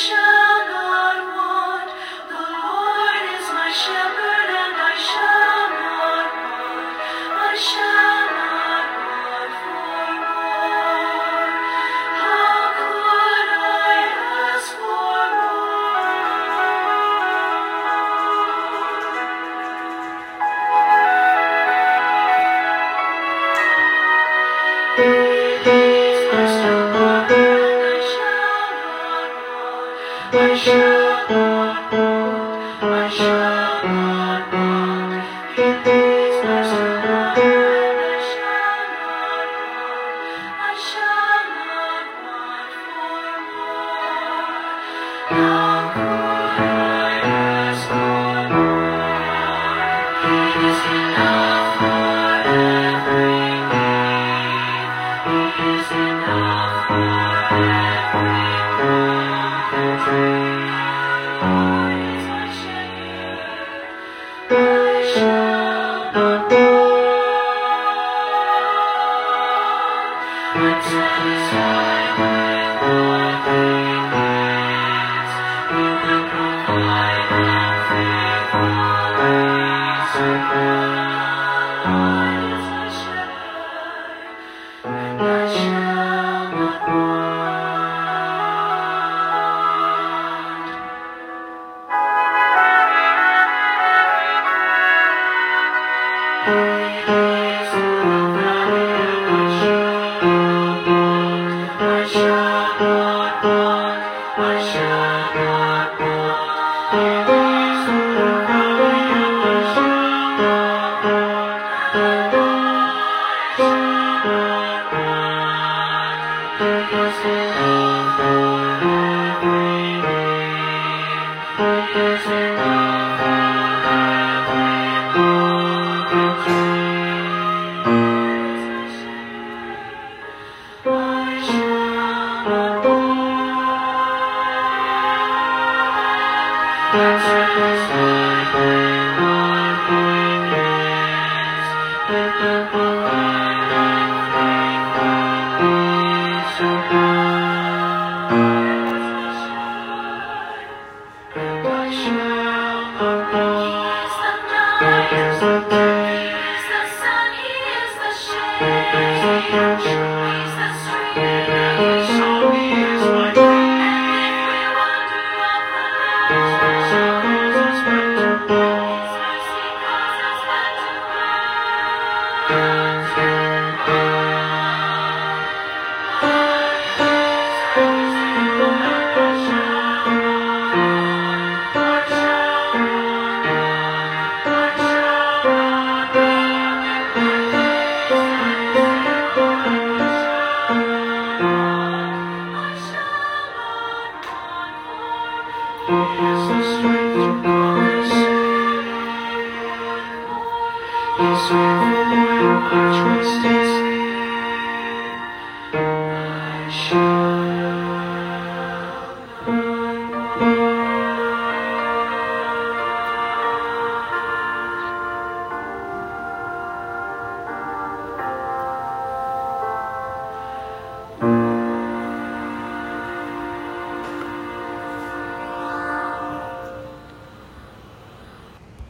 shall not want. The Lord is my shepherd, and I shall not want. I shall not want for more. How could I ask for more? I shall not want, I shall not want. He leads my soul, and I shall not want, I shall not want for more. How could I ask for more? He is enough for every need. He is enough for every I shall not want.